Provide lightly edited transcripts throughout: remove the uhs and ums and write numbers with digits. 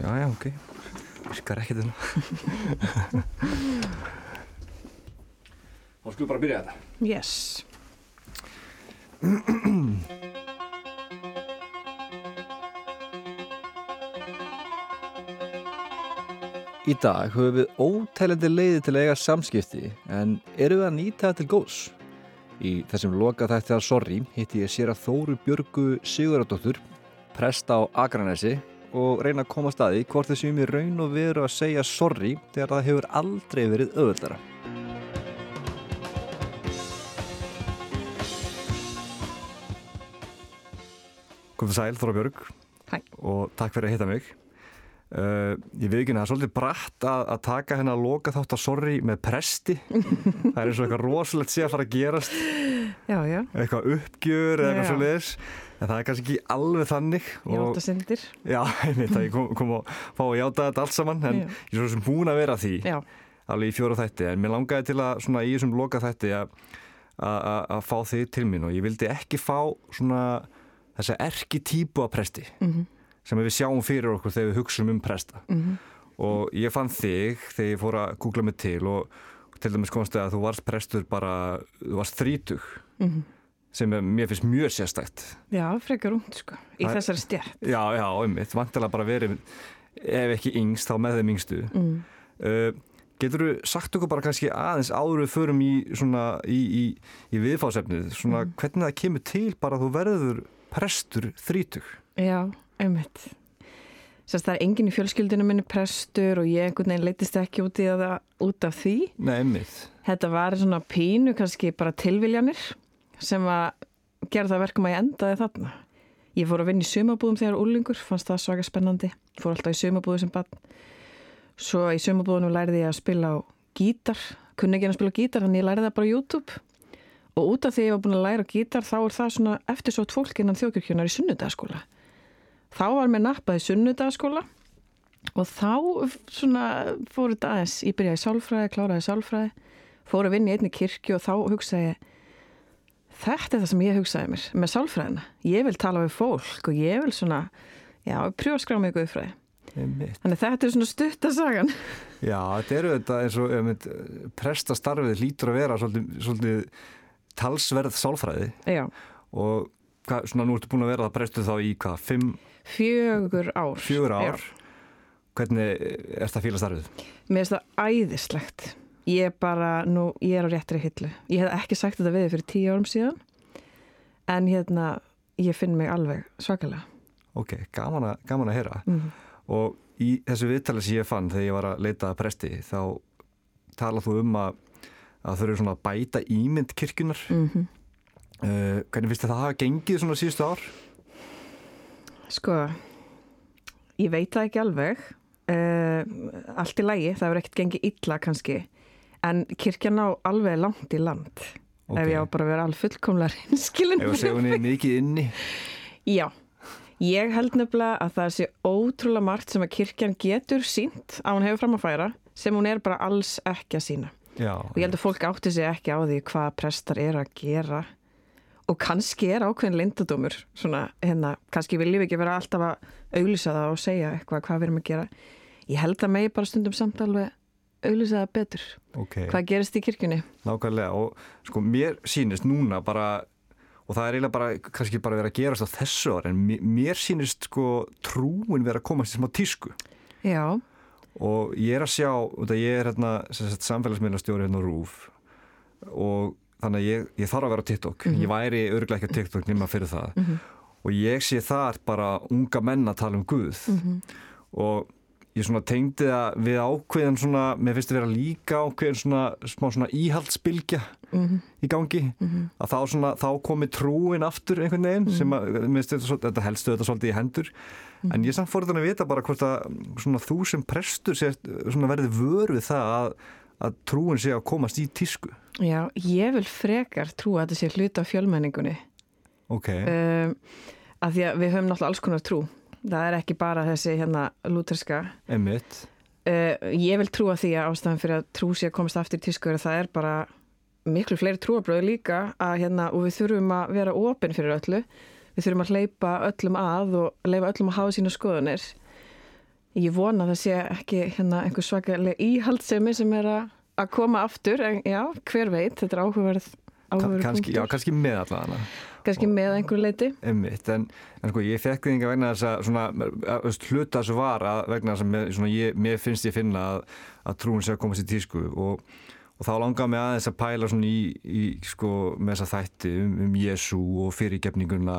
Já, ok. Virkar ekki þarna. Þá skulum bara byrja þetta. Yes. Í dag höfum við óteljandi leiðir til að eiga samskipti, en erum við að nýta það til góðs? Í þessum lokaþætti af Sorry hitti ég séra Þóru Björgu Sigurðardóttur, presta á Akranesi, og reyna að komast að því hvort þau séum í raun og veru að segja sorry þegar það hefur aldrei verið auðveldara. Komdu sæl, Þóra Björg. Hæ. Og takk fyrir að hitta mig. Ég veit ekki, það er svolítið bratt að taka hennar að loka þátt að Sorry með presti. Það er eins og eitthvað rosalegt sé að fara að gerast. Já. Eitthvað uppgjör eða eitthvað svoleiðis. En það er kannski ekki alveg þannig. Játasyndir. Já, einmitt, að ég kom að fá að játa þetta allt saman. En ég er svo sem búin að vera því. Já. Alveg í 4 þætti. En mér langaði til að svona í þessum loka þætti að fá þig til mín. Og ég vildi ekki fá svona þessa erkitýpu af presti. Sem við sjáum fyrir okkur þegar við hugsum presta. Og ég fann þig þegar ég fór að googla mig til og til dæmis komst að þú varst prestur þú varst 30, sem mér finnst mjög sérstætt. Já, frekar ungt sko, í þessari stjætt. Já, einmitt, vantilega bara verið, ef ekki yngst, þá með þeim yngstu. Geturðu sagt okkur bara kannski aðeins áður við förum í svona í viðfáðsefnið, svona hvernig það kemur til bara að þú verður prestur 30? Já, einmitt. Sérst, það er enginn í fjölskyldinu minni prestur og ég einhvern veginn leitist ekki út af því. Nei, einmitt. Þetta var svona pínu, kannski bara tilviljanir sem að gera það verkum að ég endaði þarna. Ég fór að vinna í sumarbúðum þegar unglingur, fannst það svaka spennandi. Fór alltaf í sumarbúðu sem barn. Svo í sumarbúðunum lærði ég að spila á gítar. Kunni ekki að spila á gítar, þannig ég lærði það bara á YouTube. Og út af því ég var búin að læra á gítar, þá er það svona eftirsótt fólk innan þjóðkirkjunnar í sunnudagaskóla. Þá var mér nappað í sunnudagaskóla og þá svona fór þetta aðeins. Ég byrjaði í sálfræði, kláraði sálfræði, fór að vinna í einni kirkju og þá hugsaði ég, þetta er það sem ég hugsaði mér með sálfræðina. Ég vil tala við fólk og ég vil svona, prjófa að skrá mig guðfræði. Þannig þetta er svona stuttasagan. Já, þetta eru þetta eins og prestastarfið lítur að vera svolítið talsverð sálfræði. Já. Og svona nú ertu búin að vera það prestu þá í hvað, 4 ár. 4 ár. Já. Hvernig er það fíla starfið? Mér finnst það æðislegt. Ég er á réttri hillu. Ég hef ekki sagt þetta við þig fyrir 10 árum síðan. En ég finn mig alveg svakalega. Ok, gaman að heyra. Og í þessu viðtali sem ég fann þegar ég var að leita að presti, þá talað þú að þau eru svona að bæta ímynd kirkjunar. Hvernig finnst það hafa gengið svona síðustu ár? Sko, ég veit það ekki alveg. Allt í lagi, það hefur ekkert gengið illa kannski. En kirkjan á alveg langt í land. Okay. Ef ég á bara að vera alveg fullkomlega reynskilin. Ef hún er mikið inni? Já. Ég held nefnilega að það sé ótrúlega margt sem að kirkjan getur sýnt að hún hefur fram að færa sem hún er bara alls ekki að sýna. Já. Og ég held að fólk átti sig ekki á því hvað prestar eru að gera og kannski er ákveðin leyndardómur svona kannski viljum við ekki vera alltaf að auglýsa það og segja eitthvað hvað við erum að gera. Ég held að megi bara stundum samt alveg auglýsa það betur. Okay. Hvað gerist í kirkjunni? Nákvæmlega og sko mér sýnist núna bara og það er eiginlega bara, kannski bara verið að gerast á þessu ári, en mér sýnist sko trúin verið að komast í smá tísku. Já. Og ég er að sjá, ég er samfélagsmiðlastjóri á RÚV og þannig að ég þarf að vera á TikTok. Ég væri örugglega ekki á TikTok nema fyrir það. Og ég sé þar bara unga menn að tala Guð. Og ég svona tengdi það við ákveðin svona, mér finnst það vera líka ákveðin svona, smá svona íhaldsbylgja í gangi. Að þá komi trúin aftur einhvern veginn sem að, þetta helstu þetta svolítið í hendur. En ég samt fór þannig að vita bara hvort að svona þú sem prestur svona verði vör við það að trúin sé að komast í tísku. Já, ég vil frekar trúa að þetta sé hluta af fjölmenningunni. Ok. Af því að við höfum náttúrulega alls konar trú. Það er ekki bara þessi lúterska. Einmitt. Ég vil trúa því að ástæðan fyrir að trú sé að komast aftur í tísku það er bara miklu fleiri trúarbröð líka að og við þurfum að vera opin fyrir öllu. Við þurfum að hleypa öllum að og leyfa öllum að hafa sína skoðanir. Ég vona að það sé ekki einhver svakaleg íhaldsemi sem að koma aftur, en já, hver veit, þetta áhugaverð punktur. Kannski með allavega. Kannski með einhver leiti. Einmitt, en sko ég fekk þig vegna þess að svona, hluta þessu var að vegna þess að mér finnst ég finna að trúin sé að koma sér tísku og þá langaði mig aðeins að pæla svona í sko með þessa þætti Jesú og fyrirgefninguna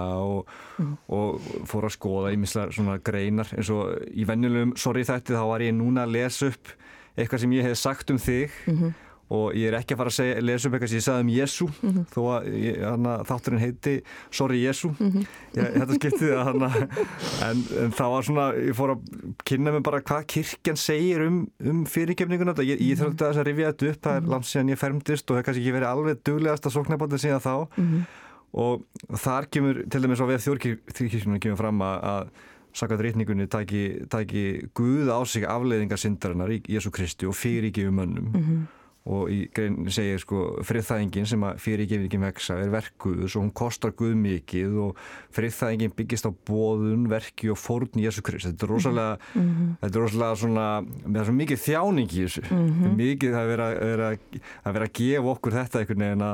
og fór að skoða ýmislegar svona greinar eins og í venjulegum þætti þá var ég núna að lesa upp eitthvað sem ég hef sagt þig og ég ekki að fara að lesa upp eitthvað sem ég sagði Jesú þó að þátturinn heiti Sorry Jesú þetta skiptið en það var svona ég fór að kynna mig bara hvað kirkjan segir fyrirgefninguna ég þurfti að rifja þetta upp það langt síðan ég fermdist og það kannski ekki verið alveg duglegasta sóknarbáttið síðan þá og þar kemur til dæmis á við þjóðkirkjunum kemur fram að samkvæmt ritningunni taki Guð á sig afleiðingar syndarinnar í Jesú Kristi og fyrirgefi mönnum og í grein segir sko friðþægingin sem að fyrirgefningin veksa verk Guðs og hún kostar Guð mikið og friðþægingin byggist á boðun, verki og fórn í Jesú Kristi. Þetta er rosalega svona, með svo mikið þjáning í þessu. Mikið að vera að gefa okkur þetta einhvern veginn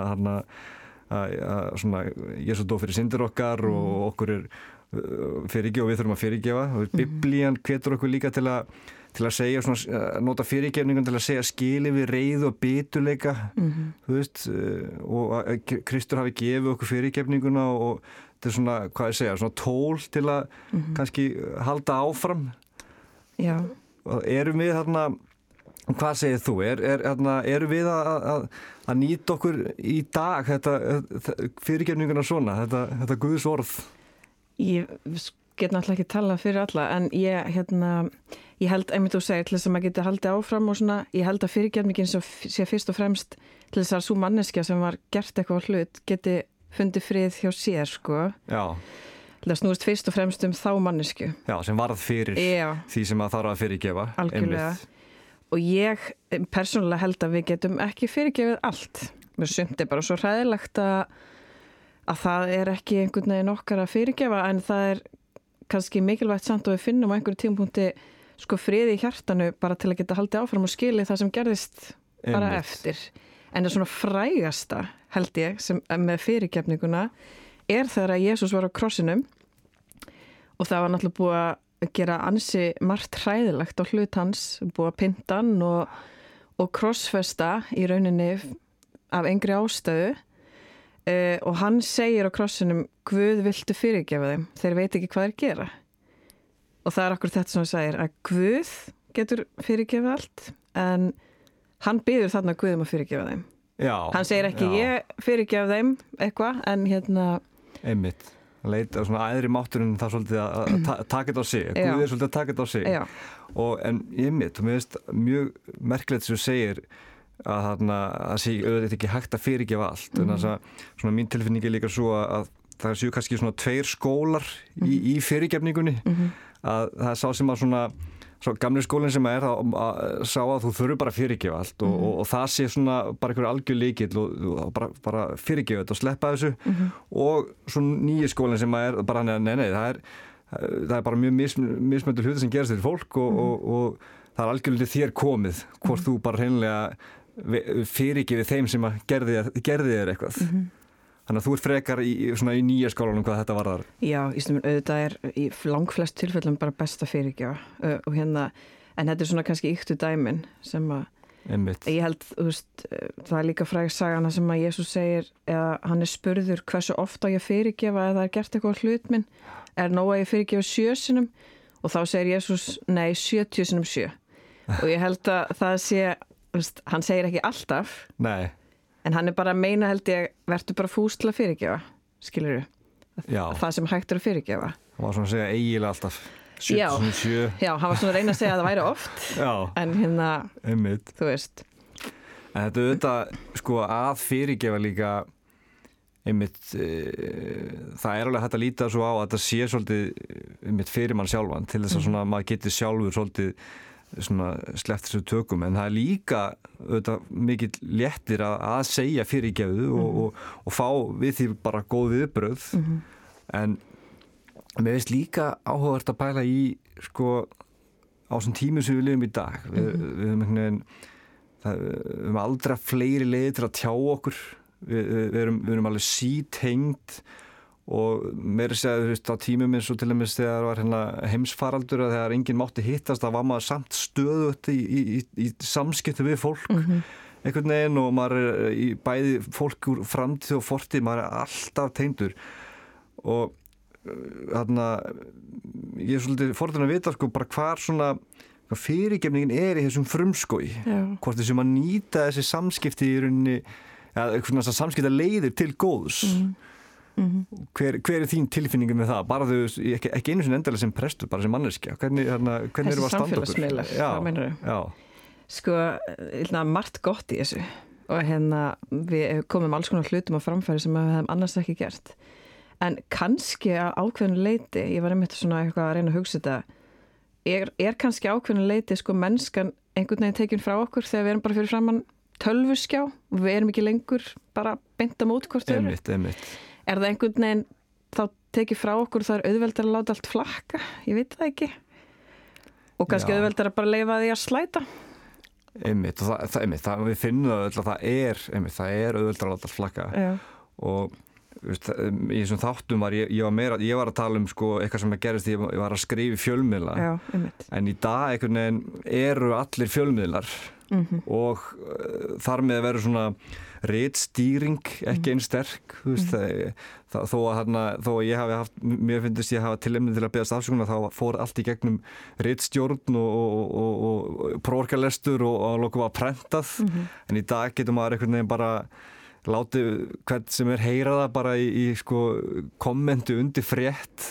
að svona Jesú dó fyrir syndir okkar og okkur fyrirgefa og við þurfum að fyrirgefa og Biblían hvetur okkur líka til að segja svona, nota fyrirgefningun til að segja skili við reiði og biturleika þú veist og að Kristur hafi gefið okkur fyrirgefninguna og þetta er svona, hvað ég segja, svona tól til að kannski halda áfram. Já. Erum við þarna, hvað segir þú? Erum við að nýta okkur í dag fyrirgefninguna svona, þetta Guðs orð? Ég get náttúrulega ekki tala fyrir alla en ég held einmitt þú segir til þess að maður geti haldið áfram og svona, ég held að fyrirgefningin sé fyrst og fremst til þess að sú manneskja sem var gert eitthvað hlut geti fundið frið hjá sér sko. Já. Það snúist fyrst og fremst þá mannesku. Já, sem varð fyrir því sem að þarf að fyrirgefa. Algjörlega. Og ég persónulega held að við getum ekki fyrirgefið allt. Mér sumt bara svo hræðilegt að það ekki einhvern veginn okkar að fyrirgefa en það kannski mikilvægt samt og við finnum á einhverju tímapunkti sko friði í hjartanu bara til að geta haldið áfram og skilið það sem gerðist bara eftir. En það svona frægasta held ég sem með fyrirgefninguna þegar að Jesús var á krossinum og það var náttúrulega búið að gera ansi margt hræðilegt á hlut hans, búið að pynta hann og krossfesta í rauninni af engri ástæðu og hann segir á krossinum Guð viltu fyrirgefa þeim, þeir veit ekki hvað þeir gera og það akkur þetta sem hann segir að Guð getur fyrirgefa allt en hann biður þarna Guðum að fyrirgefa þeim. Já. Hann segir ekki ég fyrirgefa þeim eitthvað en einmitt, hann leita svona æðri mátturinn það svolítið að taka þetta á sig Guð svolítið að taka þetta á sig og en einmitt, mér finnst mjög merkilegt sem þú segir að sé auðvitað ekki hægt að fyrirgefa allt en þess að svona mín tilfinning líka svo að það séu kannski svona 2 skólar í fyrirgefningunni að það sá sem að svo gamli skólinn sem að sá að þú þurfi bara að fyrirgefa allt og það sé svona bara einhver algjör lykill og bara fyrirgefa þetta og sleppa þessu og svo nýji skólinn sem að bara nei, það er bara mjög mismöndur hluti sem gerast til fólk og það er algjörlega þér komið hvort þú bara hreinlega fyrirgefið þeim sem að gerði þér eitthvað. Þannig að þú frekar í nýja skálanum hvað þetta varðar. Já, auðvitað í langflest tilfellum bara best að fyrirgefa og en þetta er svona kannski yktu dæmin sem að ég held, það er líka fræg sagana sem að Jesús segir eða hann spurður hversu ofta ég fyrirgefa eða það gert eitthvað hlut minn nóg að ég fyrirgefa 7 sinnum og þá segir Jesús nei 70 sinnum 7 og ég held að það sé hann segir ekki alltaf nei. En hann bara að meina held ég verður bara fús til að fyrirgefa, skilurðu? Það sem hægt að fyrirgefa. Hann var svona að segja eiginlega alltaf 7. Já, hann var svona að reyna að segja að það væri oft. Já. En einmitt. Þú veist. En þetta auðvitað, sko, að fyrirgefa líka einmitt, það alveg hægt að líta svo á að þetta sé svolítið einmitt fyrir mann sjálfan til þess að svona maður geti sjálfur svolítið svona sleppt þessu tökum en það er líka auðvitað mikill léttir að segja fyrirgefðu og fá við því bara góð viðbrögð en mér finnst líka áhugavert að pæla í sko á þessum tímum sem við lifum í dag við höfum einhvern veginn við höfum aldrei fleiri leiðir til að tjá okkur við erum alveg sítengd og meira segja þú veist á tímum eins og til dæmis þegar var hérna heimsfaraldur að þegar enginn mátti hittast þá var maður samt stöðugt í samskipti við fólk einhvern veginn og maður í bæði fólk úr framtíð og fortíð maður alltaf tengdur og þarna ég svolítið forðan að vita sko bara hvar svona fyrirgefningin í þessum frumskói hvort þessum að nýta þessi samskipti í rauninni eða samskipta leiðir til góðs hver þín tilfinningu með það bara þau, ekki einu sinni endalega sem prestur bara sem manneskja, hvernig erum við að standa okkur samfélagsmiðlar, hvað meinarðu? Sko, margt gott í þessu og við komum alls konar hlutum á framfæri sem við hefum annars ekki gert en kannski að ákveðinu leiti ég var einmitt svona eitthvað að reyna að hugsa þetta er kannski ákveðinu leiti sko mennskan einhvern veginn tekin frá okkur þegar við erum bara fyrir framann tölvuskjá og við erum ekki lengur bara beint á móti hvort öðru er það einhvern veginn þá tekið frá okkur það auðveldar að láta allt flakka ég veit það ekki og kannski auðveldar að bara leyfa því að slæta einmitt, það við finnum það öll að það er auðveldar að láta allt flakka og í þessum þáttum var ég var að tala sko eitthvað sem gerist ég var að skrifa fjölmiðla en í dag einhvern veginn eru allir fjölmiðlar og þar með verður svona ritstýring ekki einn sterk þó að ég hafi haft mér finnst ég hafa tilefni til að beðast afsökunar þá fór allt í gegnum ritstjórn og prófarkalestur og að lokum var prentað en í dag getur maður einhvern veginn bara látið hvern sem heyra það bara í sko kommentu undir frétt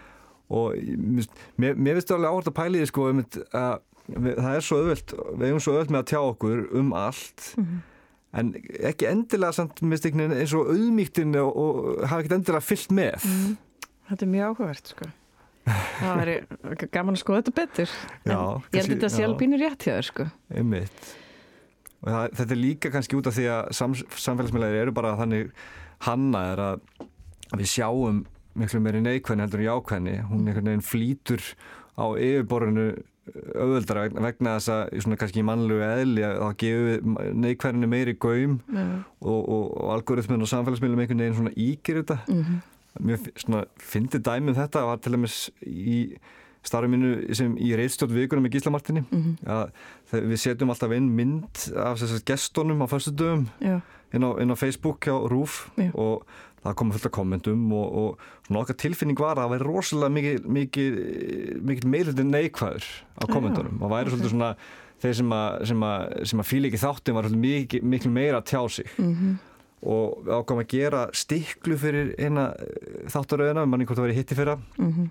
og mér finnst það alveg áhört að pæli því sko að það er svo auðvelt við eigum svo auðvelt með að tjá okkur allt en ekki endilega samt eins og auðmýktin og hafa ekkert endilega fyllt með Þetta er mjög áhugavert sko það er gaman að skoða þetta betur ég held að þetta sé alveg pínur rétt hjá þér sko einmitt og þetta er líka kannski út af því að samfélagsmiðlar eru bara þannig hannaðir að við sjáum miklu meiri neikvæðni heldur en jákvæðni hún einhvern veginn flýtur á yfirborðinu auðveldara vegna þess að svona kannski í mannlegu eðli að þá gefum við neikvæðinu meiri gaum og algoritminn og samfélagsmiðlum einhvern veginn svona ígir þetta mér svona fyndi dæmi þetta var til dæmis í starfi mínu sem í ritstjórn vikunum með Gísla Martini að við setjum alltaf inn mynd af gestunum á föstudögum inn á Facebook hjá RÚV og það kom fullt af kommentum og svona okkar tilfinning var að það væri rosalega mikil meirhluti neikvæður á kommentunum og væri svolítið svona þeir sem að fíla ekki þáttin var mikil meira að tjá sig og við ákvæmum að gera stiklu fyrir eina þáttaröðina manni hvort það væri hitti fyrra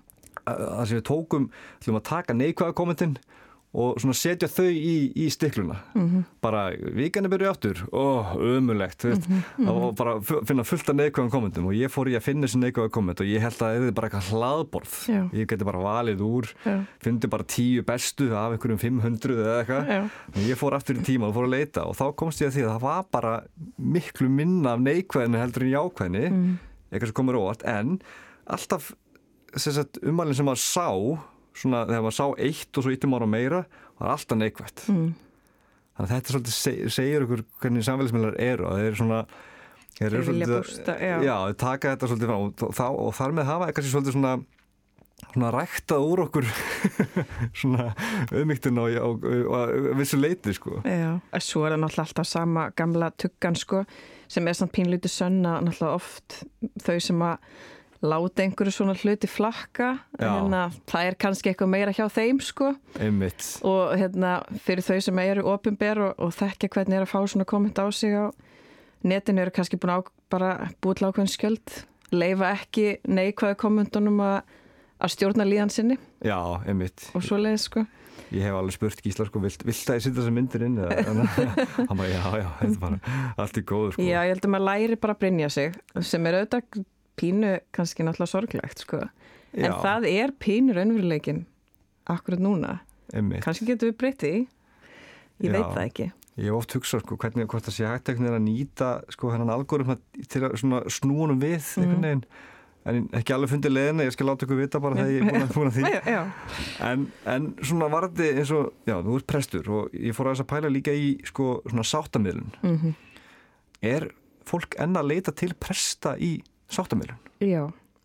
að sem við tókum ætlum að taka neikvæða kommentin og svona setja þau í stikluna bara vikan byrju aftur ömurlegt og bara finna fullt af neikvæðum kommentum og ég fór í að finna þessi neikvæða komment og ég held að það er bara eitthvað hlaðborð ég geti bara valið úr fyndi bara 10 bestu af einhverjum 500 eða eitthvað og ég fór aftur í tíma og fór að leita og þá komst ég að því að það var bara miklu minna af neikvæðinu heldur en jákvæðinu eitthvað sem komur óvart en alltaf ummælinn sem maður sá svona þegar maður sá eitt og svo íttum ára meira var alltaf neikvætt þannig að þetta svolítið segir ykkur hvernig samfélagsmiðlar eru og þeir eru svona þeir vilja bústa, þeir taka þetta svolítið fram og þar með hafa kannski svolítið svona ræktað úr okkur svona auðmýktin og vissu leiti sko Svo er það náttúrulega alltaf sama gamla tuggan sko sem er samt pínlítið sönna náttúrulega oft þau sem að láta einhverju svona hluti flakka það er kannski eitthvað meira hjá þeim sko einmitt og fyrir þau sem eru opinber og þekkja hvernig er að fá svona komment á sig á netinu eru kannski búin bara búið til ákveðin skjöld leyfa ekki neikvæðu kommentunum að stjórna líðan sinni einmitt og svoleiðis sko Ég hef alveg spurt Gísla sko, vilt það ég setja þessa myndir inn? Hann bara, þetta er bara allt í góðu sko. Já, ég held að maður læri bara að brynja sig sem er auðvitað pínu kannski náttúrulega sorglegt sko. En það er pínu raunveruleikin akkurat núna. Kannski getum við breytið í. Ég veit það ekki. Ég hef oft hugsað sko, hvernig það sé hægt að nýta sko, hennan algoritma til að snúanum við einhvern veginn. en ekki alveg fundið leiðina, ég skal láta ykkur vita bara þegar ég er búin að því. En svona varði eins og, já, þú ert prestur og ég fór að pæla líka í sko svona sáttamiðlun. Er fólk enn að leita til presta í sáttamiðlun? Já.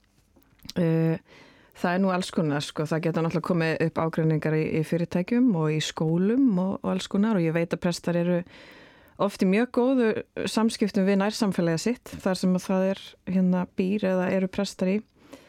Það nú alls konar, sko. Það geta náttúrulega komið upp ágreiningar í fyrirtækjum og í skólum og alls konar og ég veit að prestar eru oft í mjög góðu samskiptum við nærsamfélagið sitt, þar sem að það hérna býr eða eru prestar í.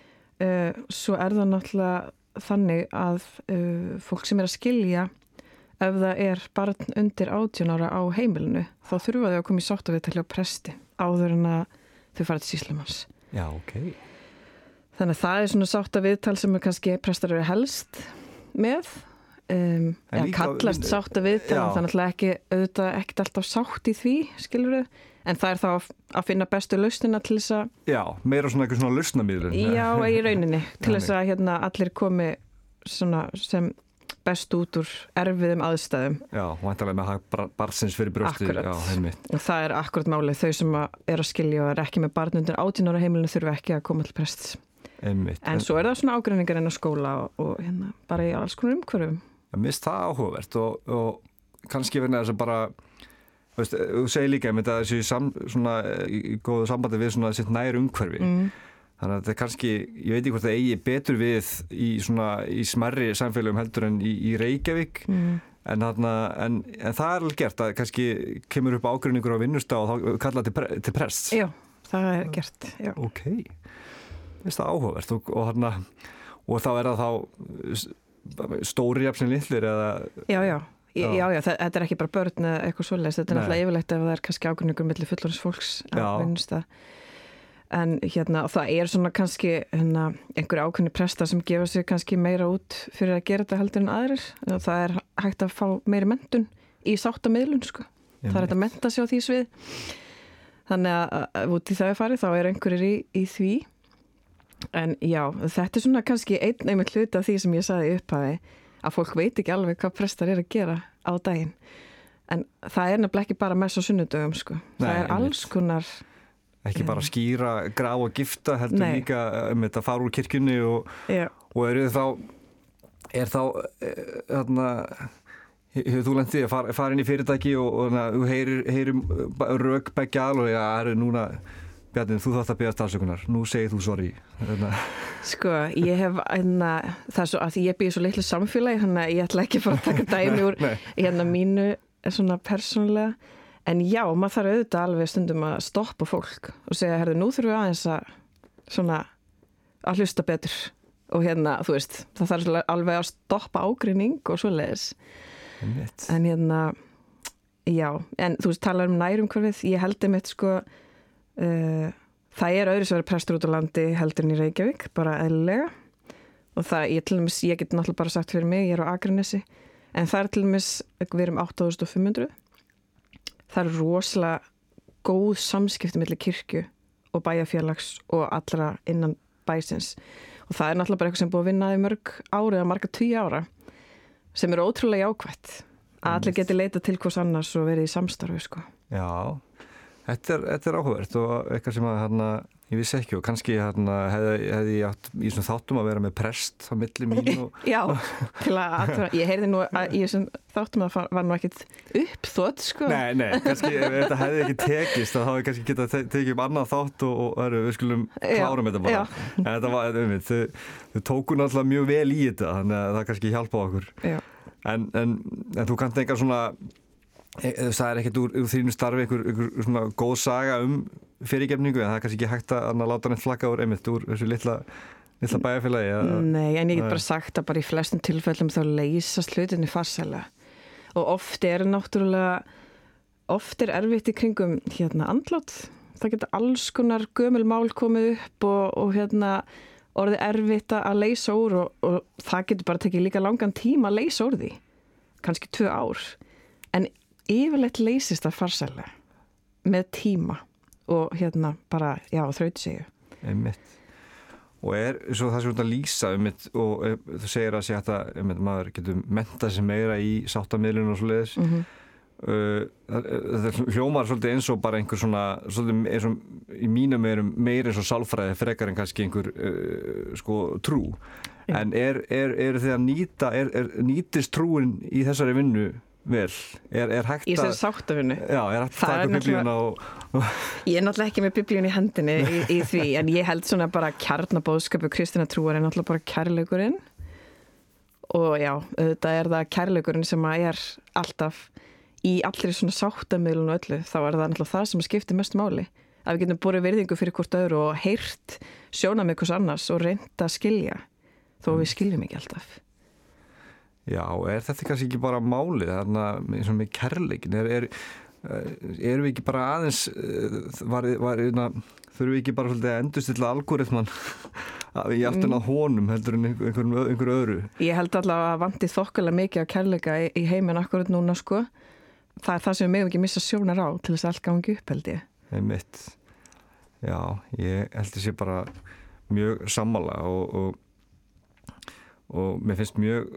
Svo það náttúrulega þannig að fólk sem að skilja ef það barn undir 18 ára á heimilinu, þá þurfa þau að koma í sáttaviðtal hjá presti áður en að þau fara til sýslumanns. Já, ok. Þannig að það svona sáttaviðtal sem kannski prestar eru helst með, eða kallast sáttaviðtal, þannig að ekki alltaf sátt í því, skilur þau, en það þá að finna bestu lausnina til þess að... Já, meira svona eitthvað svona lausnamiðlun. Já, í rauninni, til þess að hérna allir komi svona sem best út úr erfiðum aðstæðum. Já, væntanlega með barnsins fyrir brjósti. Akkurat. Já, heimitt. Og það akkurat málið, þau sem að skilja og ekki með barn undir 18 ára heimilinu þurfa ekki að koma til prests. Einmitt. En svo það svona ágreiningar inn á skóla og hérna bara í alls konar umhverfum. Mér finnst það áhugavert og kannski verður þess að bara, veist, þú segir líka með þessu svona í góðu sambandi við svona sitt nær umhverfi. Þannig að þetta kannski, ég veit ekki hvort það eigi betur við í smerri samfélögum heldur en í Reykjavík. En það alveg gert að kannski kemur upp ágreiningur á vinnustað og þá kalla til prests. Já, það gert, já. Ok. Það er áhugavert og þá það þá stóri jafn sem litlir eða... Já, þetta ekki bara börn eða eitthvað svoleiðis, þetta náttúrulega yfirleitt ef það kannski ágreiningur milli fullorðins fólks á vinnustað. En hérna, og það svona kannski einhverju ákveðni prestar sem gefa sig kannski meira út fyrir að gera þetta heldur en aðrir. Það hægt að fá meiri menntun í sáttamiðlun, sko. Það hægt að mennta sig á því svið. Þannig að út í það farið, þá einhverjir í því. En já, þetta svona kannski einmitt hluti af því sem ég sagði í upphafi, að fólk veit ekki alveg hvað prestar að gera á daginn. En það nefnilega ekki bara mess á sunnudögum, sko. Það alls konar... Ekki bara skýra, graf og gifta, heldur líka að fara úr kirkjunni og hefur þú lent í að fara inn í fyrirtæki og þú heyrir rök beggja alveg að núna... Bjarni, þú þátt að beðast afsökunar. Nú segir þú sorry. Sko, ég hef það svo að ég býð svo litlu samfélagi, þannig að ég ætla ekki að fara að taka dæmi úr mínu svona persónulega. En já, maður þarf auðvitað alveg stundum að stoppa fólk og segja, nú þurfum við aðeins að hlusta betur. Og þú veist, það þarf alveg að stoppa ágreining og svoleiðis. En já, en þú veist, talar nærumhverfið, ég held einmitt sko það öðru sem verið prestur út á landi heldur en í Reykjavík, bara eðlilega og það, ég get náttúrulega bara sagt fyrir mig, ég á Akranesi en það til dæmis, við erum 8500 það rosalega góð samskipti milli kirkju og bæjarfélags og allra innan bæsins og það náttúrulega bara eitthvað sem búið að vinna í mörg ári eða marga 10 ára sem ótrúlega jákvætt að allir geti leitað til hvers annars og verið í samstarfi, sko. Já. Þetta áhugavert og eitthvað sem ég vissi ekki og kannski hefði ég átt í svona þáttum að vera með prest á milli mín og... Já, til að ég heyrði nú að í þessum þáttum að var nú ekkit uppþótt, sko. Nei, kannski ef þetta hefði ekki tekist þá hefði kannski getað tekið annað þátt og við skulum klárum þetta bara. En þetta var, þau tóku náttúrulega mjög vel í þetta þannig að það kannski hjálpa okkur. Já. En þú kannt engar svona... Það ekkert úr þínu starfi einhver svona góð saga fyrirgefningu en það kannski ekki hægt að láta neitt flagga úr þessu litla bæjarfélagi. Nei, en ég get bara sagt að bara í flestum tilfellum þá leysast hlutinni farsælega og oft náttúrulega erfitt í kringum andlát. Það geta alls konar gömul mál komið upp og orðið erfitt að leysa úr og það getur bara tekið líka langan tíma að leysa úr því, kannski 2 ár en yfirleitt leysist það farsælega með tíma og bara, þrautsegju. Einmitt. Og svo það sem þú lýsa og þú segir að maður getur mentað sig meira í sáttamiðlun og svoleiðis það hljómar svolítið eins og bara einhver svona svolítið eins og í mínum meir eins og sálfræði frekar en kannski einhver sko trú en er þið að nýtist trúin í þessari vinnu vel? Er hægt í þessari sáttavinnu? Já, er hægt að taka biblíuna Ég er náttúrulega ekki með biblíun í hendinni í því, en ég held svona bara kjarnabóðsköpu kristinna trúar er náttúrulega bara kærleikurinn og já, auðvitað er það kærleikurinn sem er alltaf í allri svona sáttamiðlun og öllu, þá er það náttúrulega það sem skiptir mest máli, að við getum borið virðingu fyrir hvort öðru og heyrt sjónarmið hvers annars og reynt að skilja þó við skiljum ekki alltaf. Já, er þetta kannski ekki bara málið þarna eins og með kærleikin erum við ekki bara aðeins þurfum við ekki bara svolítið að endurstilla algoritman í aftan að honum heldur en einhver öðru? Ég held allavega að vanti þokkalega mikið á kærleika í heiminn akkurat núna sko. Það er það sem við megum ekki missa sjónar á til þess að allt gangi upp held ég. Einmitt. Já, ég held þessi bara mjög sammála og mér finnst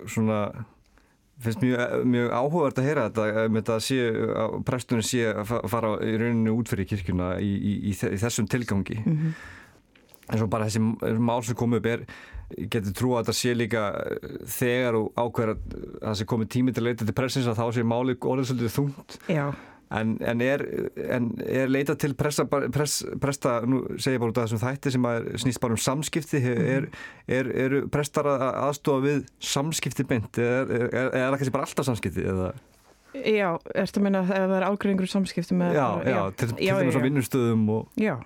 mjög áhugavert að heyra þetta að presturinn sé að fara í rauninni út fyrir kirkjuna í þessum tilgangi. En svo bara þessi mál sem kom upp ég geti trú að þetta sé líka þegar og ákveður að það sé komið tími til að leita til prestins að þá sé máli orðið svolítið þungt. Já. En er leita til presta, nú segja bara út af þessum þætti sem snýst bara samskipti, eru prestar að aðstofa við samskipti beint, er það kannski bara alltaf samskipti eða? Já, ertu að meina að það er ágreiningur samskipti með? Já, til dæmis á vinnustöðum og... Já.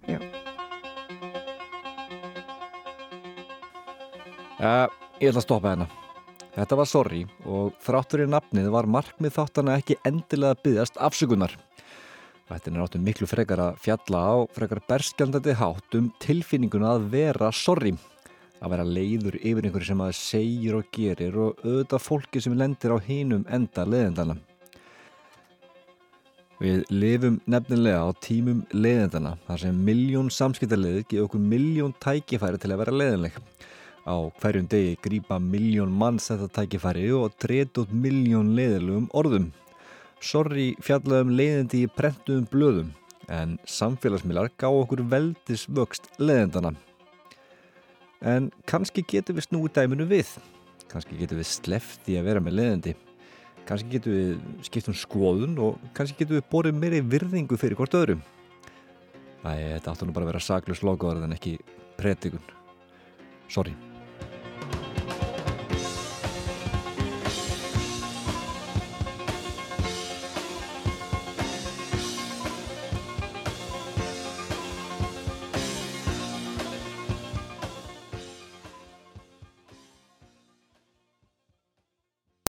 Ég ætla að stoppa hérna. Þetta var Sorry og þrátt fyrir nafnið var markmið þáttanna ekki endilega að biðjast afsökunar. Þættin áttu miklu frekar að fjalla á frekar berskjaldandi hátt tilfinninguna að vera sorry. Að vera leiður yfir einhverju sem maður segir og gerir og auðvitað fólki sem lendir á hinum enda leiðindana. Við lifum nefnilega á tímum leiðindana þar sem 1.000.000 samskiptaleið gefa okkur 1.000.000 tækifæri til að vera leiðinleg. Á hverjum degi grípa 1.000.000 manns þetta tækifæri og dreta út 1.000.000 leiðilegum orðum. Sorry fjallaði leiðindi í prentuðum blöðum, en samfélagsmiðlar gá okkur veldisvöxt leiðindana. En kannski getum við snúið dæminu við. Kannski getum við sleppt í að vera með leiðindi. Kannski getum við skipt skoðun og kannski getum við borið meiri virðingu fyrir hvort öðru. Þetta áttu nú bara að vera saklaus lokaorð en ekki predikun. Sorry.